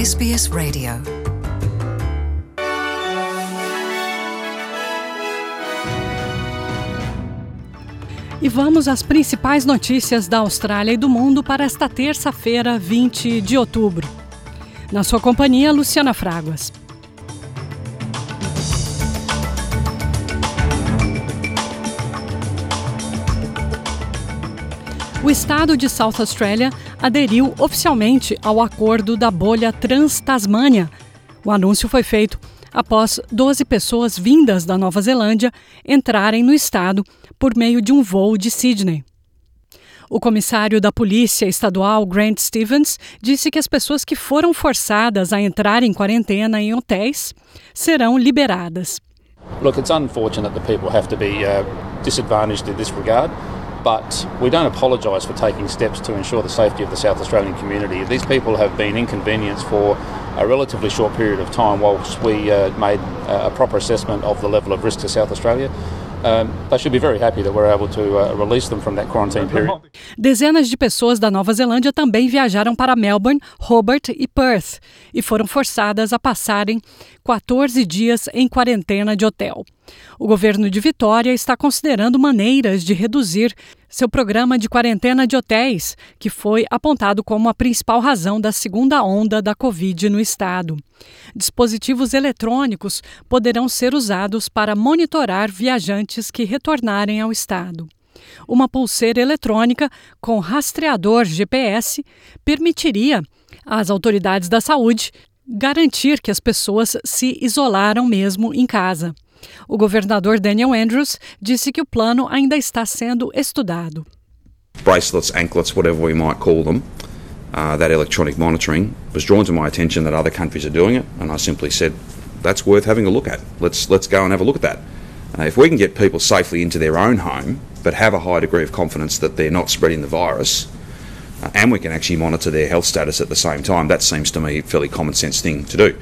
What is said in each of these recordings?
SBS Radio. E vamos às principais notícias da Austrália e do mundo para esta terça-feira, 20 de outubro. Na sua companhia, Luciana Fraguas. O estado de South Australia aderiu oficialmente ao acordo da bolha Trans-Tasmânia. O anúncio foi feito após 12 pessoas vindas da Nova Zelândia entrarem no estado por meio de um voo de Sydney. O comissário da Polícia Estadual, Grant Stevens, disse que as pessoas que foram forçadas a entrar em quarentena em hotéis serão liberadas. Look, it's unfortunate that people have to be disadvantaged in this regard. But we don't apologise for taking steps to ensure the safety of the South Australian community. These people have been inconvenienced for a relatively short period of time whilst we made a proper assessment of the level of risk to South Australia. They should be very happy that we're able to release them from that quarantine period. Dezenas de pessoas da Nova Zelândia também viajaram para Melbourne, Hobart e Perth e foram forçadas a passarem 14 dias em quarentena de hotel. O governo de Vitória está considerando maneiras de reduzir seu programa de quarentena de hotéis, que foi apontado como a principal razão da segunda onda da Covid no estado. Dispositivos eletrônicos poderão ser usados para monitorar viajantes que retornarem ao estado. Uma pulseira eletrônica com rastreador GPS permitiria às autoridades da saúde garantir que as pessoas se isolaram mesmo em casa. O governador Daniel Andrews disse que o plano ainda está sendo estudado. Bracelets, anklets, whatever we might call them, that electronic monitoring was drawn to my attention that other countries are doing it, and I simply said, that's worth having a look at. Let's go and have a look at that. If we can get people safely into their own home, but have a high degree of confidence that they're not spreading the virus, and we can actually monitor their health status at the same time, that seems to me a fairly common sense thing to do.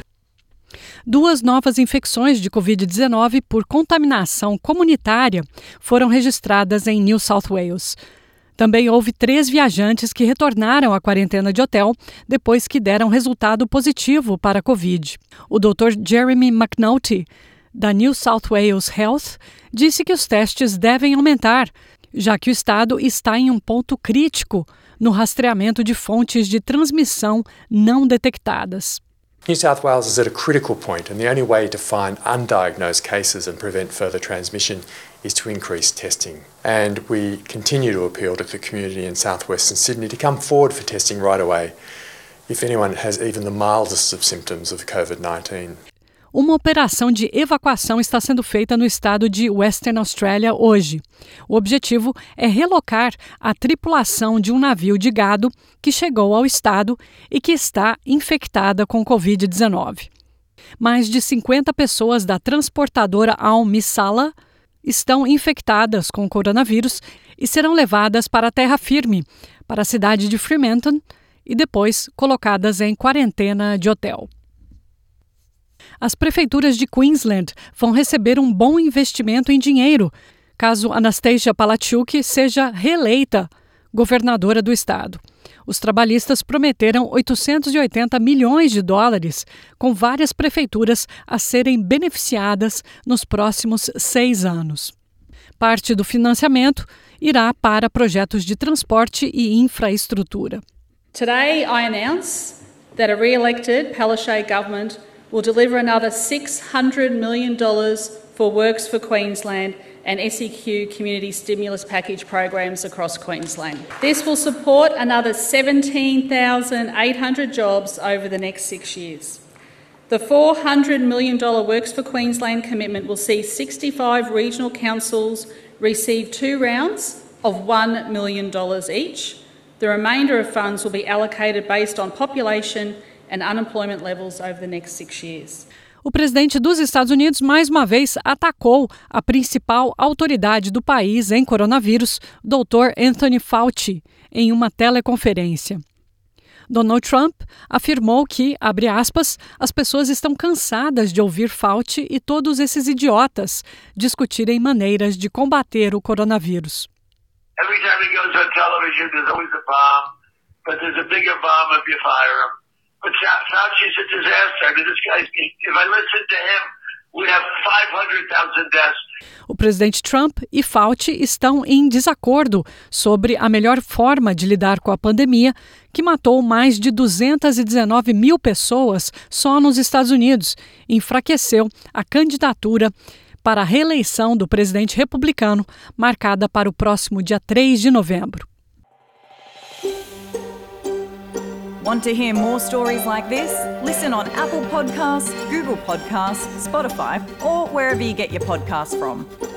2 novas infecções de Covid-19 por contaminação comunitária foram registradas em New South Wales. Também houve 3 viajantes que retornaram à quarentena de hotel depois que deram resultado positivo para a Covid. O Dr. Jeremy McNulty, da New South Wales Health, disse que os testes devem aumentar, já que o estado está em um ponto crítico no rastreamento de fontes de transmissão não detectadas. New South Wales is at a critical point, and the only way to find undiagnosed cases and prevent further transmission is to increase testing. And we continue to appeal to the community in southwestern Sydney to come forward for testing right away if anyone has even the mildest of symptoms of COVID-19. Uma operação de evacuação está sendo feita no estado de Western Australia hoje. O objetivo é relocar a tripulação de um navio de gado que chegou ao estado e que está infectada com Covid-19. Mais de 50 pessoas da transportadora Al-Misala estão infectadas com o coronavírus e serão levadas para a terra firme, para a cidade de Fremantle, e depois colocadas em quarentena de hotel. As prefeituras de Queensland vão receber um bom investimento em dinheiro, caso Anastasia Palaszczuk seja reeleita governadora do estado. Os trabalhistas prometeram 880 milhões de dólares, com várias prefeituras a serem beneficiadas nos próximos 6 anos. Parte do financiamento irá para projetos de transporte e infraestrutura. Today I announce that a re-elected Palaszczuk government will deliver another $600 million for Works for Queensland and SEQ community stimulus package programs across Queensland. This will support another 17,800 jobs over the next 6 years. The $400 million Works for Queensland commitment will see 65 regional councils receive 2 rounds of $1 million each. The remainder of funds will be allocated based on population and unemployment levels over the next 6 years. O presidente dos Estados Unidos mais uma vez atacou a principal autoridade do país em coronavírus, Dr. Anthony Fauci, em uma teleconferência. Donald Trump afirmou que, abre aspas, as pessoas estão cansadas de ouvir Fauci e todos esses idiotas discutirem maneiras de combater o coronavírus. Every time he goes on television, there's always a bomb, but there's a bigger bomb if you fire him. But Fauci's It's a disaster. I mean, this guy's, if I listen to him, we'd have 500,000 deaths. O presidente Trump e Fauci estão em desacordo sobre a melhor forma de lidar com a pandemia, que matou mais de 219 mil pessoas só nos Estados Unidos e enfraqueceu a candidatura para a reeleição do presidente republicano, marcada para o próximo dia 3 de novembro. Want to hear more stories like this? Listen on Apple Podcasts, Google Podcasts, Spotify, or wherever you get your podcasts from.